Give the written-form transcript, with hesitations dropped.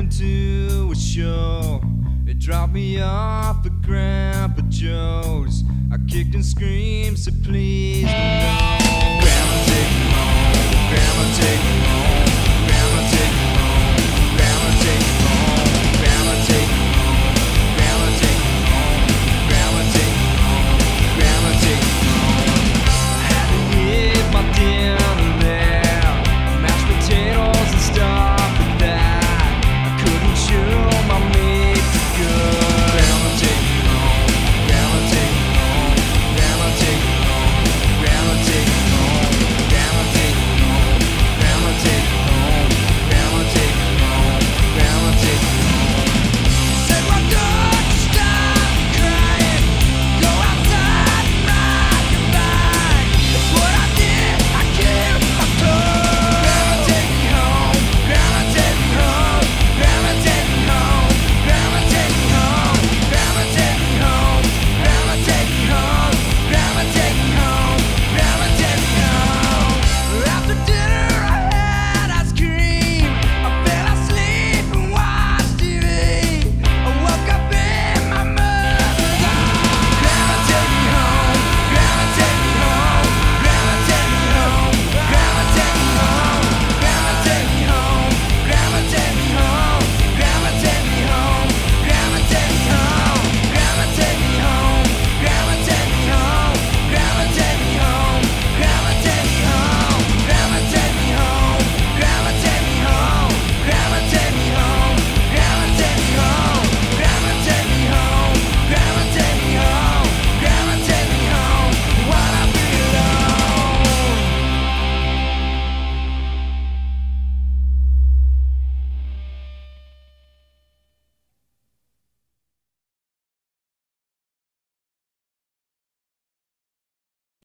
went to a show. It dropped me off at Grandpa Joe's. I kicked and screamed, said please no. Grandma take me home, Grandma take me